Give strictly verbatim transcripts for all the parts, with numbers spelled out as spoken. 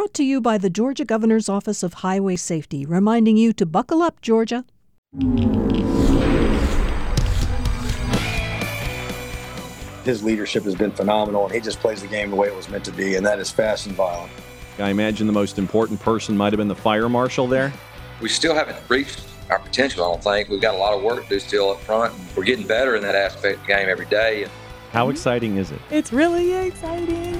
brought to you by the Georgia Governor's Office of Highway Safety, reminding you to buckle up, Georgia. His leadership has been phenomenal, and he just plays the game the way it was meant to be, and that is fast and violent. I imagine the most important person might have been the fire marshal there. We still haven't reached our potential, I don't think. We've got a lot of work to do still up front. We're getting better in that aspect of the game every day. How exciting is it? It's really exciting.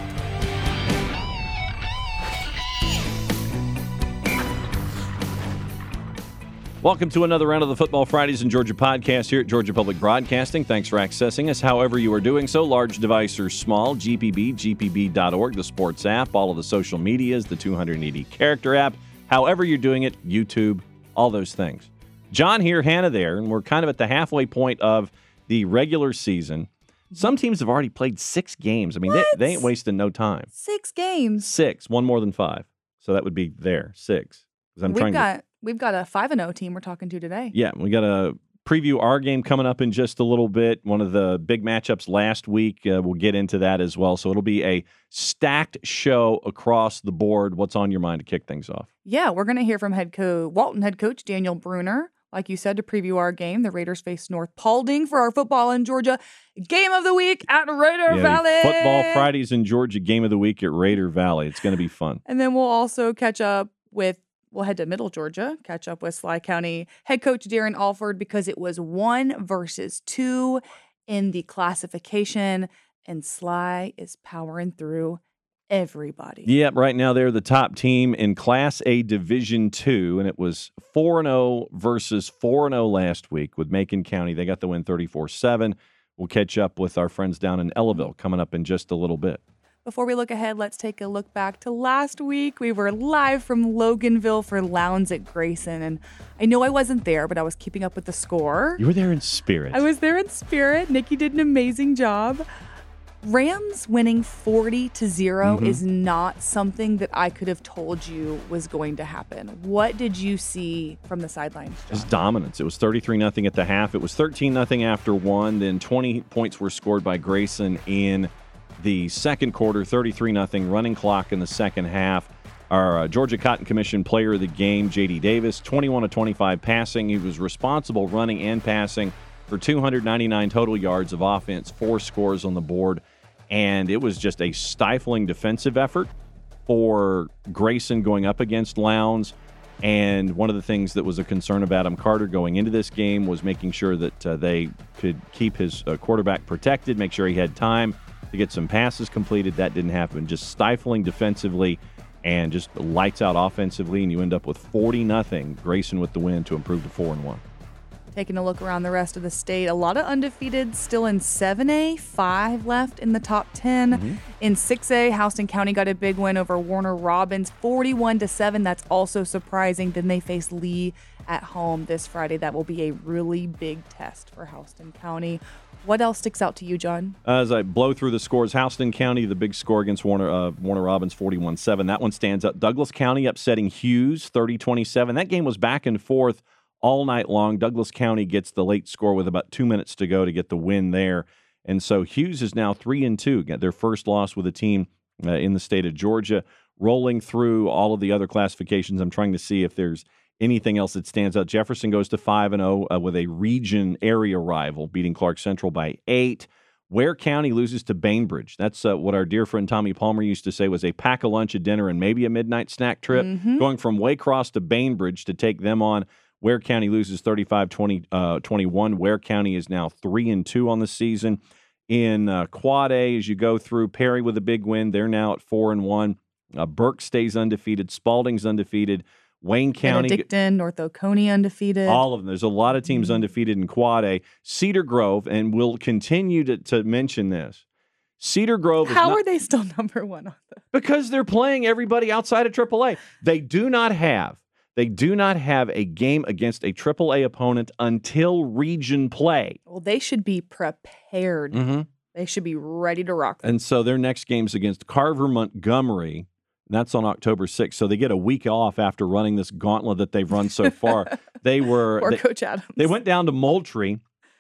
Welcome to another round of the Football Fridays in Georgia podcast here at Georgia Public Broadcasting. Thanks for accessing us however you are doing so, large device or small, G P B, G P B dot org, the sports app, all of the social medias, the two hundred eighty character app, however you're doing it, YouTube, all those things. John here, Hannah there, and we're kind of at the halfway point of the regular season. Some teams have already played six games. I mean, they, they ain't wasting no time. Six games. Six, one more than five. So that would be there, six. I'm We've trying got to, we've got a five and oh team we're talking to today. Yeah, we got to preview our game coming up in just a little bit. One of the big matchups last week. Uh, we'll get into that as well. So it'll be a stacked show across the board. What's on your mind to kick things off? Yeah, we're going to hear from head coach Walton head coach Daniel Bruner. Like you said, to preview our game, the Raiders face North Paulding for our football in Georgia game of the week at Raider yeah, Valley. Football Fridays in Georgia game of the week at Raider Valley. It's going to be fun. And then we'll also catch up with, we'll head to Middle Georgia, catch up with Sly County head coach Darren Alford because it was one versus two in the classification, and Sly is powering through everybody. Yep, right now they're the top team in Class A Division two, and it was four and oh versus four and oh last week with Macon County. They got the win thirty-four seven. We'll catch up with our friends down in Ellaville coming up in just a little bit. Before we look ahead, let's take a look back to last week. We were live from Loganville for Lowndes at Grayson, and I know I wasn't there, but I was keeping up with the score. You were there in spirit. I was there in spirit. Nikki did an amazing job. Rams winning forty to zero mm-hmm. is not something that I could have told you was going to happen. What did you see from the sidelines, John? Just dominance. It was thirty-three nothing at the half. It was thirteen nothing after one. Then twenty points were scored by Grayson in the second quarter, thirty-three nothing, running clock in the second half. Our uh, Georgia Cotton Commission player of the game, J D Davis, twenty-one of twenty-five passing. He was responsible running and passing for two hundred ninety-nine total yards of offense, four scores on the board. And it was just a stifling defensive effort for Grayson going up against Lowndes. And one of the things that was a concern of Adam Carter going into this game was making sure that uh, they could keep his uh, quarterback protected, make sure he had time to get some passes completed. That didn't happen. Just stifling defensively and just lights out offensively, and you end up with forty nothing. Grayson with the win to improve to four and one. Taking a look around the rest of the state, a lot of undefeated still in seven A, five left in the top ten. Mm-hmm. In six A, Houston County got a big win over Warner Robins, forty-one to seven. That's also surprising. Then they face Lee at home this Friday. That will be a really big test for Houston County. What else sticks out to you, John? As I blow through the scores, Houston County, the big score against Warner uh, Warner Robins, forty-one seven. That one stands up. Douglas County upsetting Hughes, thirty twenty-seven. That game was back and forth all night long. Douglas County gets the late score with about two minutes to go to get the win there. And so Hughes is now three and two, got their first loss with a team uh, in the state of Georgia. Rolling through all of the other classifications, I'm trying to see if there's anything else that stands out. Jefferson goes to five and oh uh, with a region area rival, beating Clark Central by eight. Ware County loses to Bainbridge. That's uh, what our dear friend Tommy Palmer used to say was a pack a lunch, a dinner, and maybe a midnight snack trip. Mm-hmm. Going from Waycross to Bainbridge to take them on. Ware County loses thirty-five twenty-one. Ware County is now three and two on the season. In uh, Quad A, as you go through, Perry with a big win. They're now at four and one. Uh, Burke stays undefeated. Spalding's undefeated. Wayne County, Benedictine, North Oconee undefeated. All of them. There's a lot of teams mm-hmm. undefeated in Quad A. Cedar Grove, and we'll continue to, to mention this. Cedar Grove. How is not, are they still number one on the? Because they're playing everybody outside of triple A. They do not have. They do not have a game against a triple A opponent until region play. Well, they should be prepared. Mm-hmm. They should be ready to rock. And so their next game's against Carver Montgomery. And that's on October sixth. So they get a week off after running this gauntlet that they've run so far. They were Poor they, Coach Adams. They went down to Moultrie,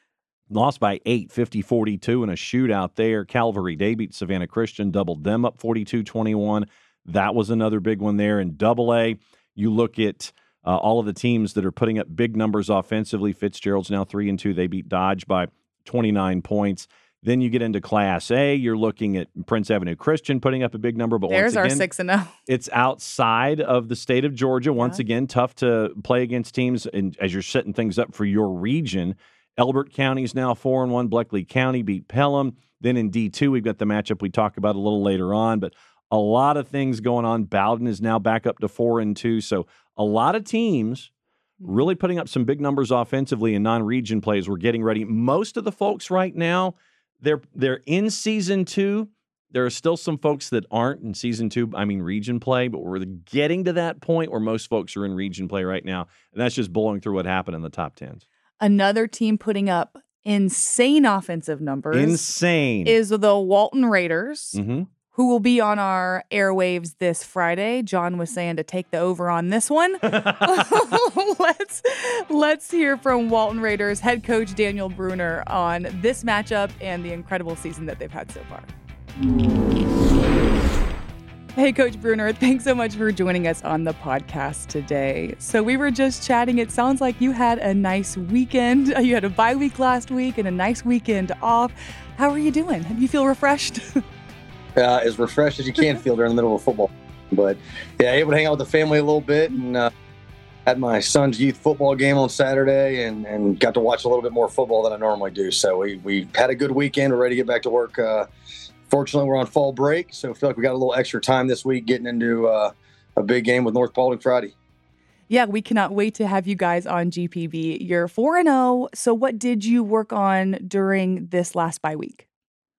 lost by eight, fifty forty-two in a shootout there. Calvary Day beat Savannah Christian, doubled them up forty-two twenty-one. That was another big one there. In Double A, you look at uh, all of the teams that are putting up big numbers offensively. Fitzgerald's now three and two. They beat Dodge by twenty-nine points. Then you get into Class A. You're looking at Prince Avenue Christian putting up a big number, but There's once again, our six and zero. It's outside of the state of Georgia. Once Yeah. again, tough to play against teams, and as you're setting things up for your region. Elbert County is now four and one. Bleckley County beat Pelham. Then in D two, we've got the matchup we talk about a little later on, but a lot of things going on. Bowden is now back up to four and two. So a lot of teams really putting up some big numbers offensively in non-region plays. We're getting ready. Most of the folks right now, they're they're in season two. There are still some folks that aren't in season two, I mean region play, but we're getting to that point where most folks are in region play right now. And that's just blowing through what happened in the top tens. Another team putting up insane offensive numbers Insane. is the Walton Raiders. Mm-hmm. Who will be on our airwaves this Friday. John was saying to take the over on this one. let's let's hear from Walton Raiders head coach Daniel Bruner on this matchup and the incredible season that they've had so far. Hey, Coach Bruner, thanks so much for joining us on the podcast today. So we were just chatting. It sounds like you had a nice weekend. You had a bye week last week and a nice weekend off. How are you doing? Do you feel refreshed? Uh, as refreshed as you can feel during the middle of football. But yeah, able to hang out with the family a little bit, and uh, had my son's youth football game on Saturday, and, and got to watch a little bit more football than I normally do. So we, we had a good weekend. We're ready to get back to work. Uh, fortunately, we're on fall break, so I feel like we got a little extra time this week getting into uh, a big game with North Paulding Friday. Yeah, we cannot wait to have you guys on G P B. You're four and oh, so what did you work on during this last bye week?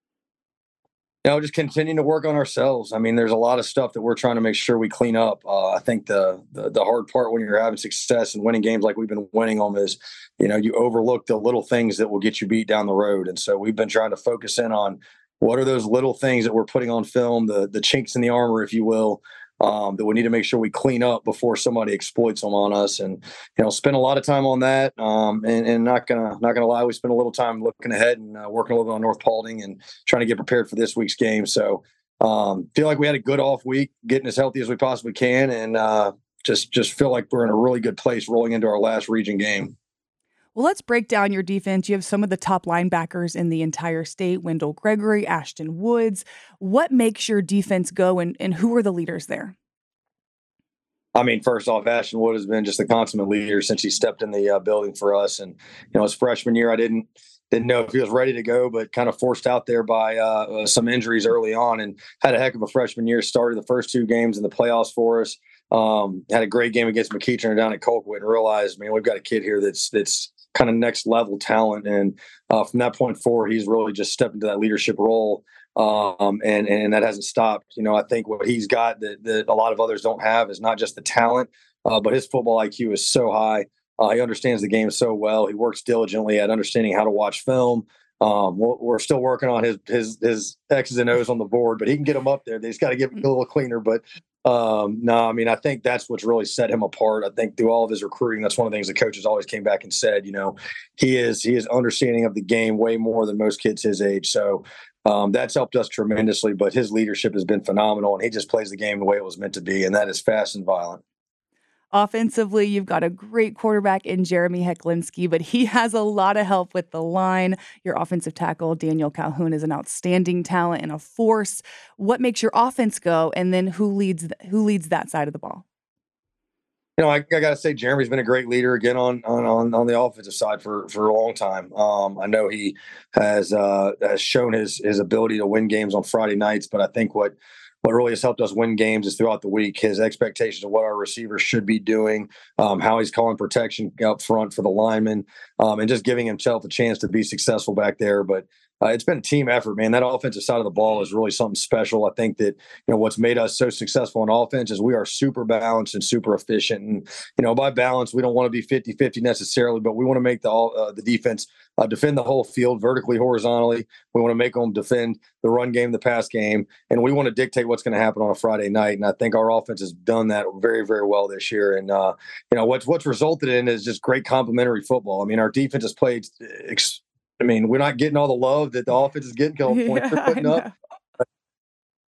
You know, just continuing to work on ourselves. I mean, there's a lot of stuff that we're trying to make sure we clean up. Uh, I think the, the the hard part when you're having success and winning games like we've been winning them is, you know, you overlook the little things that will get you beat down the road. And so we've been trying to focus in on what are those little things that we're putting on film, the the chinks in the armor, if you will, um, that we need to make sure we clean up before somebody exploits them on us. And, you know, spend a lot of time on that. Um, and, and not gonna not gonna lie, we spent a little time looking ahead and uh, working a little bit on North Paulding and trying to get prepared for this week's game. So um, feel like we had a good off week, getting as healthy as we possibly can, and uh, just just feel like we're in a really good place rolling into our last region game. Well, let's break down your defense. You have some of the top linebackers in the entire state, Wendell Gregory, Ashton Woods. What makes your defense go, and, and who are the leaders there? I mean, first off, Ashton Wood has been just a consummate leader since he stepped in the uh, building for us. And, you know, his freshman year, I didn't didn't know if he was ready to go, but kind of forced out there by uh, some injuries early on, and had a heck of a freshman year. Started the first two games in the playoffs for us. Um, had a great game against McEachern down at Colquitt, and realized, man, we've got a kid here that's that's kind of next level talent. And uh, from that point forward, he's really just stepped into that leadership role. Um, and, and that hasn't stopped. You know, I think what he's got that, that a lot of others don't have is not just the talent, uh, but his football I Q is so high. Uh, he understands the game so well. He works diligently at understanding how to watch film. Um, we're, we're still working on his, his, his X's and O's on the board, but he can get them up there. They just got to get a little cleaner. But um, no, I mean, I think that's what's really set him apart. I think through all of his recruiting, that's one of the things the coaches always came back and said, you know, he is, he is understanding of the game way more than most kids his age. So um, that's helped us tremendously, but his leadership has been phenomenal, and he just plays the game the way it was meant to be. And that is fast and violent. Offensively, you've got a great quarterback in Jeremy Hecklinski, but he has a lot of help with the line. Your offensive tackle, Daniel Calhoun, is an outstanding talent and a force. What makes your offense go, and then who leads who leads that side of the ball? You know, I, I got to say, Jeremy's been a great leader again on on on, on the offensive side for for a long time. Um, I know he has uh, has shown his his ability to win games on Friday nights, but I think what What really has helped us win games is throughout the week, his expectations of what our receivers should be doing, um, how he's calling protection up front for the linemen, um, and just giving himself a chance to be successful back there. But uh, it's been a team effort, man. That offensive side of the ball is really something special. I think that, you know, what's made us so successful in offense is we are super balanced and super efficient. And, you know, by balance, we don't want to be fifty-fifty necessarily, but we want to make the uh, the defense uh, defend the whole field vertically, horizontally. We want to make them defend the run game, the pass game, and we want to dictate what's going to happen on a Friday night. And I think our offense has done that very, very well this year. And, uh, you know, what's, what's resulted in is just great complementary football. I mean, our defense has played ex- I mean, we're not getting all the love that the offense is getting, because the points they're putting up.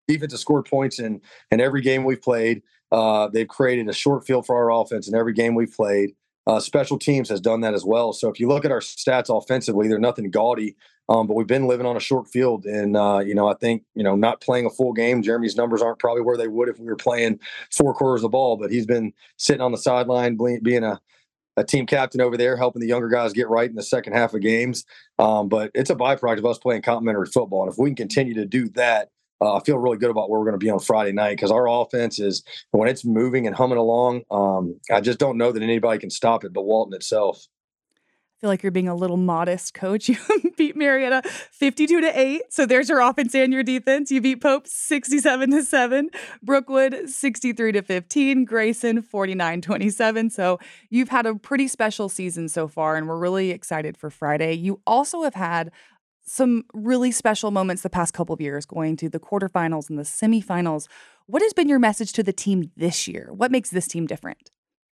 defense has scored points in, in every game we've played. Uh, they've created a short field for our offense in every game we've played. Uh, special teams has done that as well. So if you look at our stats offensively, they're nothing gaudy, um, but we've been living on a short field. And, uh, you know, I think, you know, not playing a full game, Jeremy's numbers aren't probably where they would if we were playing four quarters of the ball, but he's been sitting on the sideline being a, a team captain over there, helping the younger guys get right in the second half of games. Um, but it's a byproduct of us playing complimentary football. And if we can continue to do that, Uh, I feel really good about where we're going to be on Friday night because our offense is, when it's moving and humming along, um, I just don't know that anybody can stop it but Walton itself. I feel like you're being a little modest, Coach. You beat Marietta fifty-two to eight. So there's your offense and your defense. You beat Pope sixty-seven to seven, Brookwood sixty-three to fifteen, Grayson forty-nine twenty-seven. So you've had a pretty special season so far, and we're really excited for Friday. You also have had some really special moments the past couple of years, going to the quarterfinals and the semifinals. What has been your message to the team this year? What makes this team different?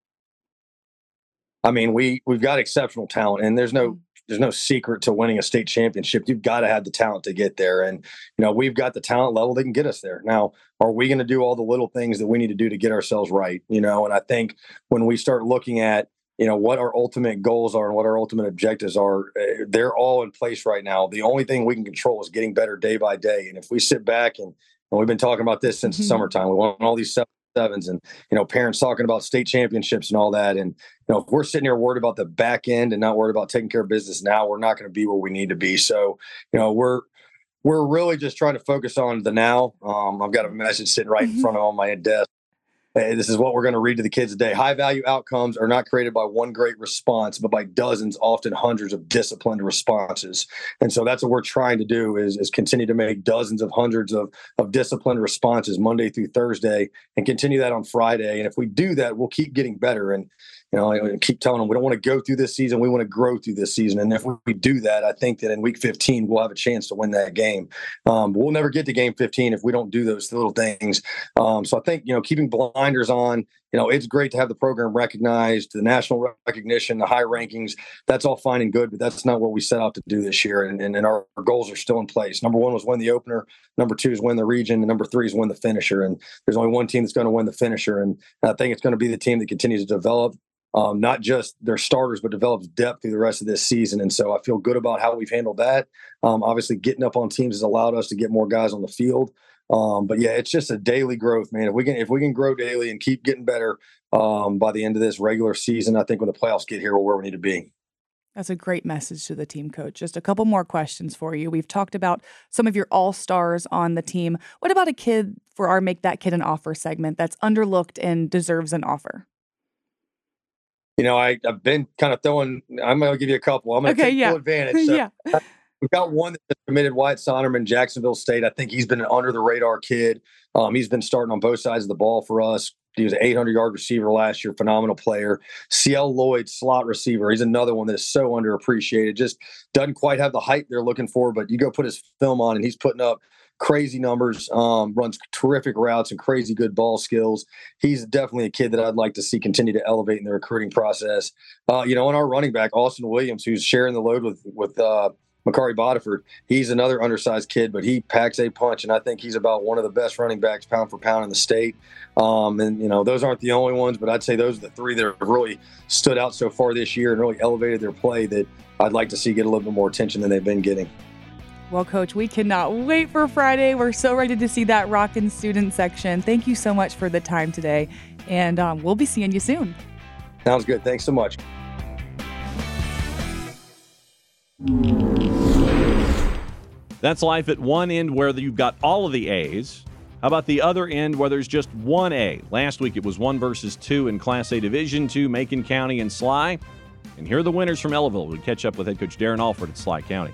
I mean, we we've got exceptional talent, and there's no there's no secret to winning a state championship. You've got to have the talent to get there, and you know we've got the talent level that can get us there. Now, are we going to do all the little things that we need to do to get ourselves right? You know, and I think when we start looking at you know, what our ultimate goals are and what our ultimate objectives are, uh, they're all in place right now. The only thing we can control is getting better day by day. And if we sit back and, and we've been talking about this since mm-hmm. the summertime, we want all these seven, sevens and, you know, parents talking about state championships and all that. And, you know, if we're sitting here worried about the back end and not worried about taking care of business now, we're not going to be where we need to be. So, you know, we're, we're really just trying to focus on the now. Um, I've got a message sitting right in front of on my desk. Hey, this is what we're going to read to the kids today. High value outcomes are not created by one great response, but by dozens, often hundreds of disciplined responses. And so that's what we're trying to do is, is continue to make dozens of hundreds of, of disciplined responses Monday through Thursday and continue that on Friday. And if we do that, we'll keep getting better. And, you know, I keep telling them we don't want to go through this season. We want to grow through this season. And if we do that, I think that in week fifteen, we'll have a chance to win that game. Um, but we'll never get to game fifteen if we don't do those little things. Um, so I think, you know, keeping blinders on, you know, it's great to have the program recognized, the national recognition, the high rankings. That's all fine and good, but that's not what we set out to do this year. And, and, and our, our goals are still in place. Number one was win the opener. Number two is win the region. And number three is win the finisher. And there's only one team that's going to win the finisher. And I think it's going to be the team that continues to develop Um, not just their starters, but develops depth through the rest of this season. And so I feel good about how we've handled that. Um, obviously, getting up on teams has allowed us to get more guys on the field. Um, but yeah, it's just a daily growth, man. If we can, if we can grow daily and keep getting better um, by the end of this regular season, I think when the playoffs get here, we're where we need to be. That's a great message to the team, Coach. Just a couple more questions for you. We've talked about some of your all-stars on the team. What about a kid for our Make That Kid an Offer segment that's underlooked and deserves an offer? You know, I, I've been kind of throwing, I'm going to give you a couple. I'm going to okay, take yeah. full advantage. So yeah. We've got one that's committed, Wyatt Sonnerman, Jacksonville State. I think he's been an under-the-radar kid. Um, he's been starting on both sides of the ball for us. He was an eight hundred yard receiver last year, phenomenal player. Ciel Lloyd, slot receiver. He's another one that is so underappreciated. Just doesn't quite have the height they're looking for, but you go put his film on and he's putting up crazy numbers, um, runs terrific routes and crazy good ball skills. He's definitely a kid that I'd like to see continue to elevate in the recruiting process. Uh, you know, and our running back, Austin Williams, who's sharing the load with, with uh, Makari Bodiford, he's another undersized kid, but he packs a punch, and I think he's about one of the best running backs pound for pound in the state. Um, and, you know, those aren't the only ones, but I'd say those are the three that have really stood out so far this year and really elevated their play that I'd like to see get a little bit more attention than they've been getting. Well, Coach, we cannot wait for Friday. We're so ready to see that rockin' student section. Thank you so much for the time today, and um, we'll be seeing you soon. Sounds good. Thanks so much. That's life at one end where you've got all of the A's. How about the other end where there's just one A? Last week it was one versus two in Class A Division two, Macon County and Sly. And here are the winners from Ellaville. We catch up with head coach Darren Alford at Sly County.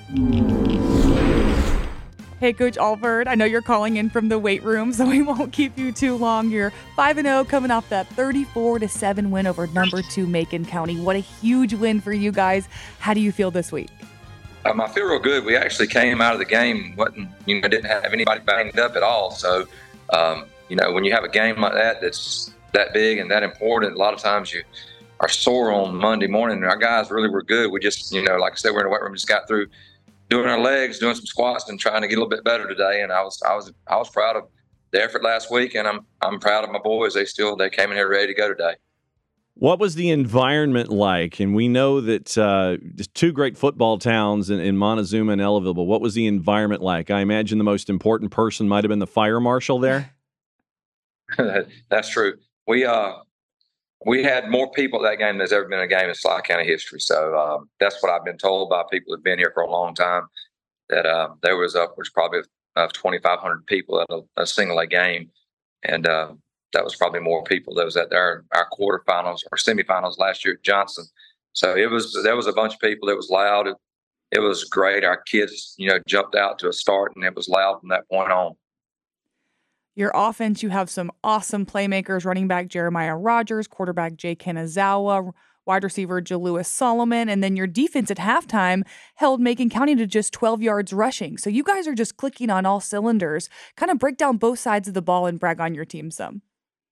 Hey, Coach Alford, I know you're calling in from the weight room, so we won't keep you too long. You're five and oh coming off that thirty-four to seven win over number two Macon County. What a huge win for you guys. How do you feel this week? Um, I feel real good. We actually came out of the game, wasn't, you know, didn't have anybody banged up at all. So, um, you know, when you have a game like that that's that big and that important, a lot of times you are sore on Monday morning. Our guys really were good. We just, you know, like I said, we're in the weight room, just got through doing our legs, doing some squats, and trying to get a little bit better today. And I was I was I was proud of the effort last week, and I'm I'm proud of my boys. They still they came in here ready to go today. What was the environment like? And we know that uh, two great football towns in, in Montezuma and Ellaville, but what was the environment like? I imagine the most important person might have been the fire marshal there. That's true. We uh we had more people at that game than there's ever been in a game in Slide County history. So um, that's what I've been told by people who've been here for a long time, that uh, there was upwards probably of twenty-five hundred people at a, a single A game. And uh, that was probably more people that was at our, our quarterfinals or semifinals last year at Johnson. So it was, there was a bunch of people. It was loud. It, it was great. Our kids, you know, jumped out to a start, and it was loud from that point on. Your offense, you have some awesome playmakers, running back Jeremiah Rogers, quarterback Jay Kanazawa, wide receiver Jalewis Solomon, and then your defense at halftime held Macon County to just twelve yards rushing. So you guys are just clicking on all cylinders. Kind of break down both sides of the ball and brag on your team some.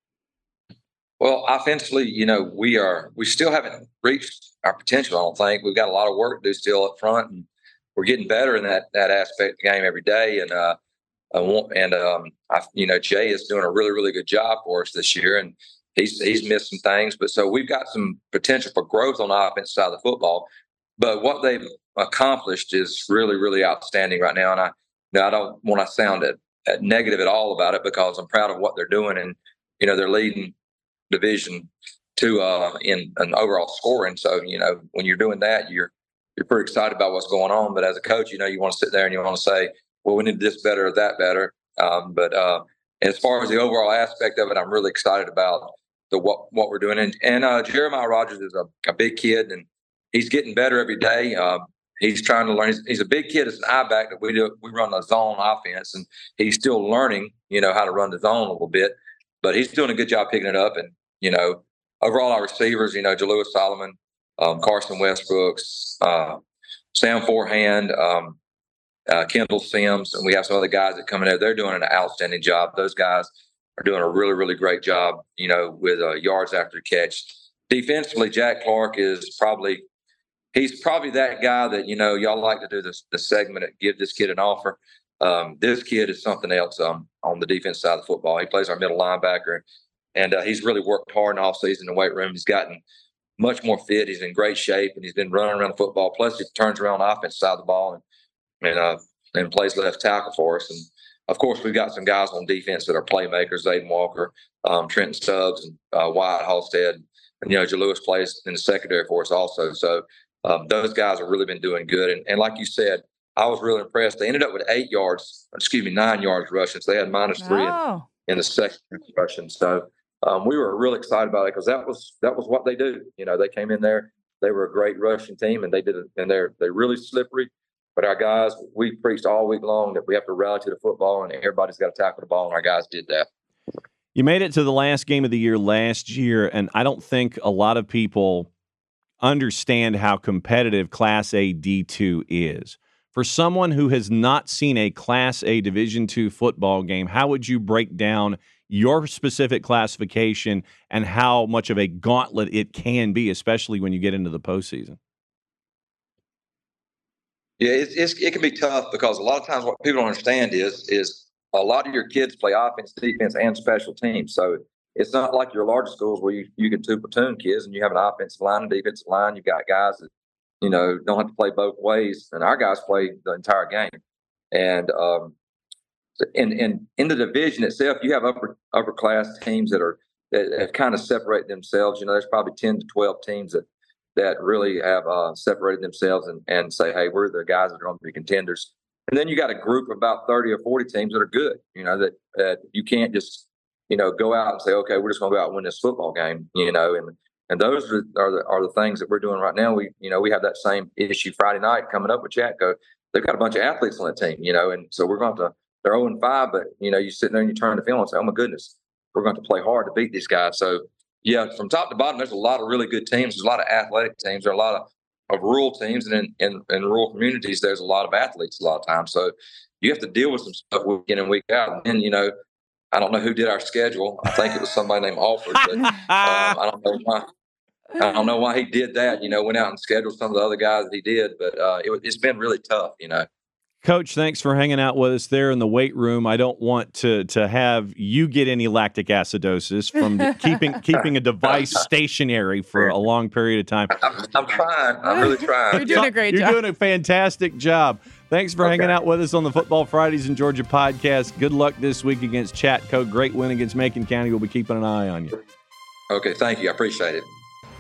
Well, offensively, you know, we are we still haven't reached our potential. I don't think we've got a lot of work to do still up front, and we're getting better in that that aspect of the game every day. And uh, I want, and um, I, you know, Jay is doing a really really good job for us this year, and he's he's missed some things, but so we've got some potential for growth on the offensive side of the football. But what they've accomplished is really really outstanding right now, and I, you know, I don't want to sound at, at negative at all about it, because I'm proud of what they're doing, and you know, they're leading Division Two uh, in an overall scoring. So you know, when you're doing that, you're you're pretty excited about what's going on. But as a coach, you know, you want to sit there and you want to say, well, we need this better or that better. Um, but uh, as far as the overall aspect of it, I'm really excited about the what what we're doing. And, and uh, Jeremiah Rogers is a, a big kid, and he's getting better every day. Uh, he's trying to learn. He's, he's a big kid. It's an eye back that we do. We run a zone offense, and he's still learning, you know, how to run the zone a little bit. But he's doing a good job picking it up. And you know, overall, our receivers, you know, Jalewis Solomon, um, Carson Westbrooks, uh, Sam Forehand, um, uh, Kendall Sims, and we have some other guys that come in there. They're doing an outstanding job. Those guys are doing a really, really great job, you know, with uh, yards after catch. Defensively, Jack Clark is probably he's probably that guy that, you know, y'all like to do this the segment at Give This Kid an Offer. Um, this kid is something else um, on the defense side of the football. He plays our middle linebacker, and uh, he's really worked hard in the offseason in the weight room. He's gotten much more fit. He's in great shape, and he's been running around the football. Plus, he turns around the offense side of the ball and and, uh, and plays left tackle for us. And, of course, we've got some guys on defense that are playmakers, Zayden Walker, um, Trenton Stubbs, and uh, Wyatt Halstead. And, you know, Jalewis plays in the secondary for us also. So um, those guys have really been doing good. And, and like you said, I was really impressed. They ended up with eight yards, excuse me, nine yards rushing. So they had minus three Oh. in, in the second rushing. So um, we were really excited about it, because that was that was what they do. You know, they came in there. They were a great rushing team, and they did it. And they're they're really slippery. But our guys, we preached all week long that we have to rally to the football, and everybody's got to tackle the ball, and our guys did that. You made it to the last game of the year last year, and I don't think a lot of people understand how competitive Class A D two is. For someone who has not seen a Class A Division two football game, how would you break down your specific classification and how much of a gauntlet it can be, especially when you get into the postseason? Yeah, it's, it's, it can be tough, because a lot of times what people don't understand is is a lot of your kids play offense, defense, and special teams. So it's not like your larger schools where you, you get two platoon kids and you have an offensive line and defensive line. You've got guys that, you know, don't have to play both ways. And our guys play the entire game. And um, in, in, in the division itself, you have upper upper class teams that are that have kind of separated themselves. You know, there's probably ten to twelve teams that that really have uh, separated themselves and, and say, hey, we're the guys that are going to be contenders. And then you got a group of about thirty or forty teams that are good, you know, that, that you can't just, you know, go out and say, okay, we're just going to go out and win this football game, you know, and and those are, are, the, are the things that we're doing right now. We, you know, we have that same issue Friday night coming up with Chatco. They've got a bunch of athletes on that team, you know, and so we're going to, they're oh and five, but, you know, you sit there and you turn the film and say, oh my goodness, we're going to play hard to beat these guys. So, yeah, from top to bottom, there's a lot of really good teams. There's a lot of athletic teams. There are a lot of, of rural teams, and in, in, in rural communities, there's a lot of athletes a lot of times. So you have to deal with some stuff week in and week out. And then, you know, I don't know who did our schedule. I think it was somebody named Alford, but um, I don't know why. I don't know why he did that. You know, went out and scheduled some of the other guys that he did, but uh, it, it's been really tough. You know. Coach, thanks for hanging out with us there in the weight room. I don't want to to have you get any lactic acidosis from the, keeping keeping a device stationary for a long period of time. I'm, I'm trying. I'm really trying. You're doing a great You're job. doing a fantastic job. Thanks for Okay. hanging out with us on the Football Fridays in Georgia podcast. Good luck this week against Chatco. Great win against Macon County. We'll be keeping an eye on you. Okay, thank you. I appreciate it.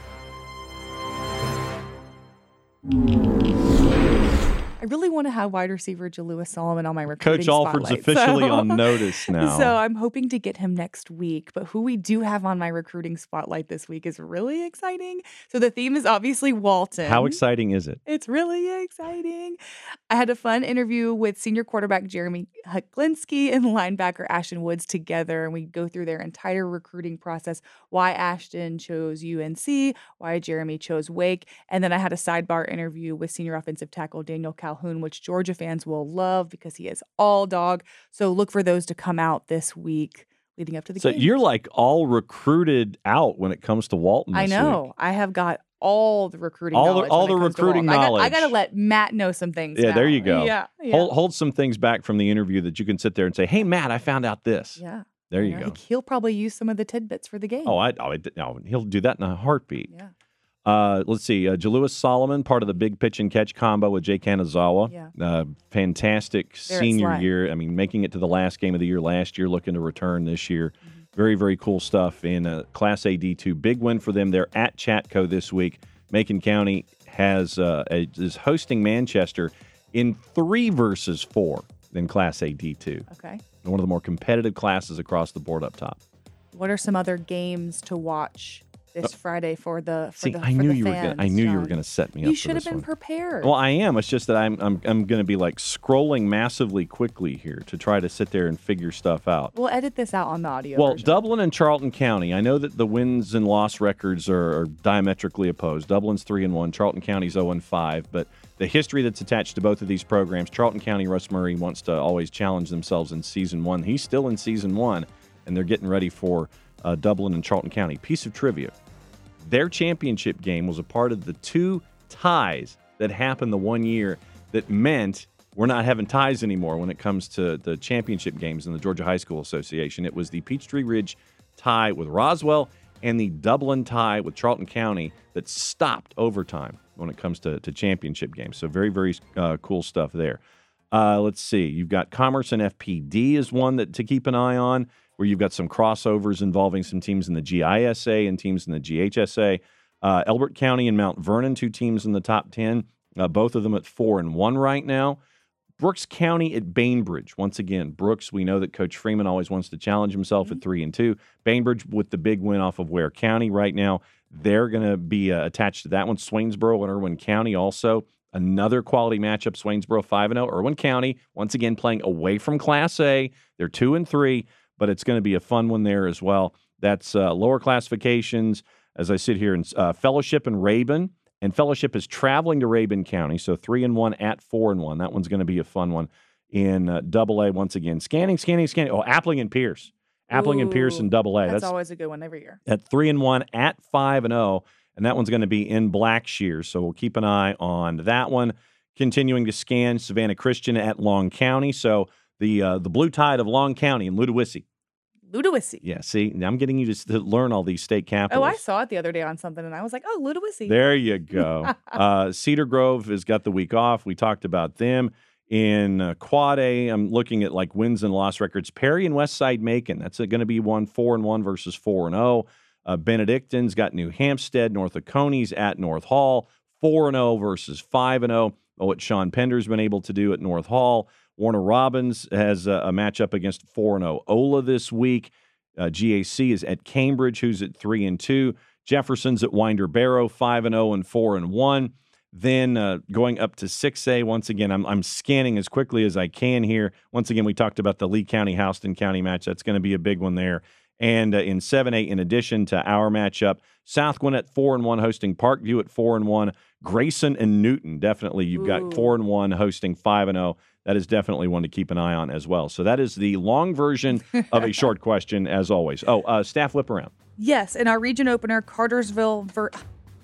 I really want to have wide receiver Jalewis Solomon on my recruiting Coach Alford's spotlight, officially so- on notice now. So I'm hoping to get him next week. But who we do have on my recruiting spotlight this week is really exciting. So the theme is obviously Walton. How exciting is it? It's really exciting. I had a fun interview with senior quarterback Jeremy Huklinski and linebacker Ashton Woods together, and we go through their entire recruiting process, why Ashton chose U N C, why Jeremy chose Wake, and then I had a sidebar interview with senior offensive tackle Daniel Calhoun, which Georgia fans will love because he is all dog. So look for those to come out this week leading up to the So game. you're like all recruited out when it comes to Walton this I know. week. I have got all the recruiting All the- knowledge all when it the comes to recruiting Walton. I got- knowledge. I got to let Matt know some things. Yeah, now. there you go. Yeah. yeah. Hold, hold some things back from the interview that you can sit there and say, hey, Matt, I found out this. Yeah. There You you know, go. he- He'll probably use some of the tidbits for the game. Oh, I, oh, I, no, he'll do that in a heartbeat. yeah. Uh, let's see. Uh, Jalewis Solomon, part of the big pitch and catch combo with Jake Kanazawa. Yeah. Uh, fantastic There at senior Sly. year. I mean, making it to the last game of the year last year, looking to return this year. Mm-hmm. Very, very cool stuff in uh, Class A D two. Big win for them. They're at Chatco this week. Macon County has uh, a, is hosting Manchester in three versus four in Class A D two. Okay. One of the more competitive classes across the board up top. What are some other games to watch this Friday for the for See, the I for knew the you were fans, gonna, I knew you were John? going to set me up You for should have this been one. prepared. Well, I am. It's just that I'm I'm I'm going to be like scrolling massively quickly here to try to sit there and figure stuff out. We'll edit this out on the audio. Well, version. Dublin and Charlton County. I know that the wins and loss records are, are diametrically opposed. Dublin's three and one. Charlton County's zero and five. But the history that's attached to both of these programs, Charlton County, Russ Murray wants to always challenge themselves in season one. He's still in season one, and they're getting ready for uh, Dublin and Charlton County. Piece of trivia: their championship game was a part of the two ties that happened the one year that meant we're not having ties anymore when it comes to the championship games in the Georgia High School Association. It was the Peachtree Ridge tie with Roswell and the Dublin tie with Charlton County that stopped overtime when it comes to, to championship games. So very, very uh, cool stuff there. Uh, let's see. You've got Commerce and F P D is one that to keep an eye on, where you've got some crossovers involving some teams in the G I S A and teams in the G H S A. Uh, Elbert County and Mount Vernon, two teams in the top ten, uh, both of them at four and one right now. Brooks County at Bainbridge. Once again, Brooks, we know that Coach Freeman always wants to challenge himself Mm-hmm. at three and two. Bainbridge with the big win off of Ware County right now. They're going to be uh, attached to that one. Swainsboro and Irwin County also. Another quality matchup, Swainsboro five and oh. Irwin County, once again, playing away from Class A. They're two and three, but it's going to be a fun one there as well. That's uh, lower classifications. As I sit here in uh, Fellowship and Rabun, and Fellowship is traveling to Rabun County, so three and one at four and one. That one's going to be a fun one in uh, Double A once again. Scanning, scanning, scanning. Oh, Appling and Pierce, Appling and Pierce in Ooh, Double A. That's, That's always a good one every year. at three and one at five and zero, and that one's going to be in Blackshear. So we'll keep an eye on that one. Continuing to scan Savannah Christian at Long County. So the uh, the Blue Tide of Long County and Ludowici. Ludowici. Yeah, see, now I'm getting you to, s- to learn all these state capitals. Oh, I saw it the other day on something, and I was like, oh, Ludowici. There you go. uh, Cedar Grove has got the week off. We talked about them. In uh, Quad A, I'm looking at like wins and loss records. Perry and Westside Macon. That's going to be one four and one versus four and zero. Uh, Benedictine's got New Hampstead. North Oconee at North Hall. Four and zero versus five and zero. What Sean Pender's been able to do at North Hall. Warner Robins has a, a matchup against four and zero Ola this week. Uh, G A C is at Cambridge, who's at three and two. Jefferson's at Winder Barrow, five and zero and four and one. Then uh, going up to six A, once again, I'm I'm scanning as quickly as I can here. Once again, we talked about the Lee County Houston County match. That's going to be a big one there. And uh, in seven A, in addition to our matchup, South Gwinnett at four and one hosting Parkview at four and one. Grayson and Newton, definitely you've Ooh. got four and one hosting five and zero. That is definitely one to keep an eye on as well. So that is the long version of a short question, as always. Oh, uh, staff whip around. Yes, in our region opener, Cartersville ver-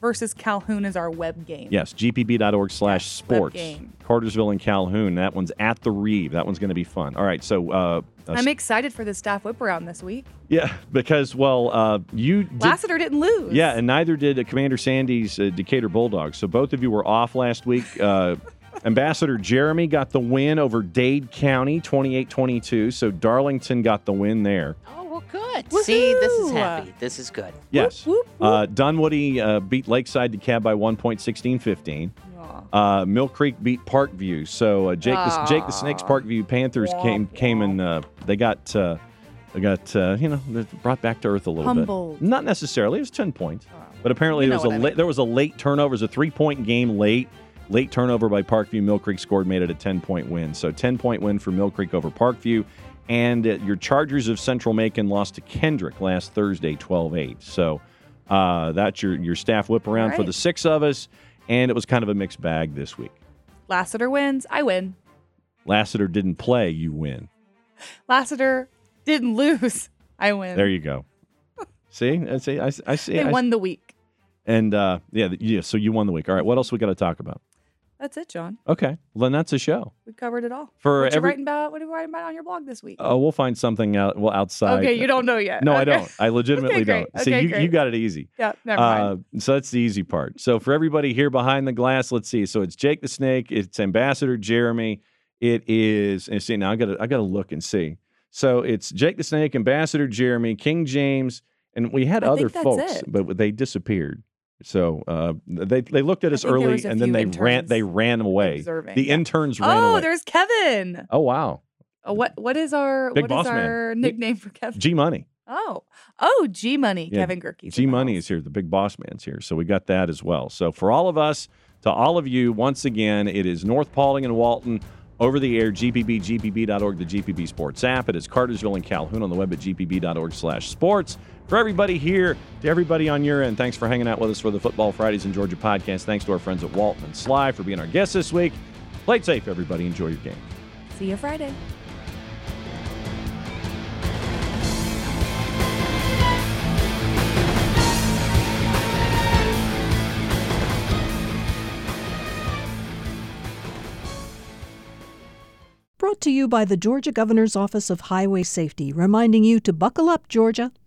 versus Calhoun is our web game. Yes, G P B dot org slash web sports. game. Cartersville and Calhoun. That one's at the Reeve. That one's going to be fun. All right, so uh, uh, I'm excited for the staff whip around this week. yeah, because well, uh, you did, Lassiter didn't lose. yeah, and neither did uh, Commander Sandy's uh, Decatur Bulldogs. So both of you were off last week. Uh, Ambassador Jeremy got the win over Dade County, twenty-eight twenty-two. So Darlington got the win there. Oh, well, good. Woohoo! See, this is happy. This is good. Yes. Whoop, whoop, Uh, Dunwoody uh, beat Lakeside DeKalb by one point, sixteen fifteen. Uh, Mill Creek beat Parkview. So uh, Jake, the, Jake the Snakes Parkview Panthers came came and uh, they got uh, they got uh, you know brought back to earth a little Humbled. bit. Not necessarily. It was ten points, but apparently You there know was a what I la- mean. there was a late turnover. It was a three point game late. Late turnover by Parkview. Mill Creek scored, made it a ten point win. So ten point win for Mill Creek over Parkview. And uh, your Chargers of Central Macon lost to Kendrick last Thursday, twelve eight. So uh, that's your, your staff whip around All for right. the six of us. And it was kind of a mixed bag this week. Lassiter wins. I win. Lassiter didn't play, you win. Lassiter didn't lose. I win. There you go. See? I see. I, I see. They I, won the week. And uh, yeah, yeah, so you won the week. All right, what else we got to talk about? That's it, John. Okay, well, then that's a show. We covered it all. For what you every- writing about? What are you writing about on your blog this week? Oh, we'll find something out. Well, outside. okay, you don't know yet. No, I Okay. don't. I legitimately Okay, great. don't. See, Okay, you, great. you got it easy. Yeah, never mind. Uh, so that's the easy part. So for everybody here behind the glass, let's see. So it's Jake the Snake. It's Ambassador Jeremy. It is. And see now, I got to I got to look and see. So it's Jake the Snake, Ambassador Jeremy, King James, and we had I other think that's folks, it. but they disappeared. So uh, they they looked at I us think there early, was a and then few they ran interns they ran away. observing. The Yeah. interns ran Oh, away. there's Kevin. Oh wow, Uh, what what is our Big what boss is man. our He- nickname for Kevin? G Money. oh, oh, G Money. Yeah, Kevin Gerke. G Money is here. The big boss man's here. So we got that as well. So for all of us, to all of you, once again, it is North Paulding and Walton over the air, G P B, G P B dot org, the G P B Sports app. It is Cartersville and Calhoun on the web at G P B dot org slash sports. For everybody here, to everybody on your end, thanks for hanging out with us for the Football Fridays in Georgia podcast. Thanks to our friends at Walton and Sly for being our guests this week. Play it safe, everybody. Enjoy your game. See you Friday. Brought to you by the Georgia Governor's Office of Highway Safety, reminding you to buckle up, Georgia.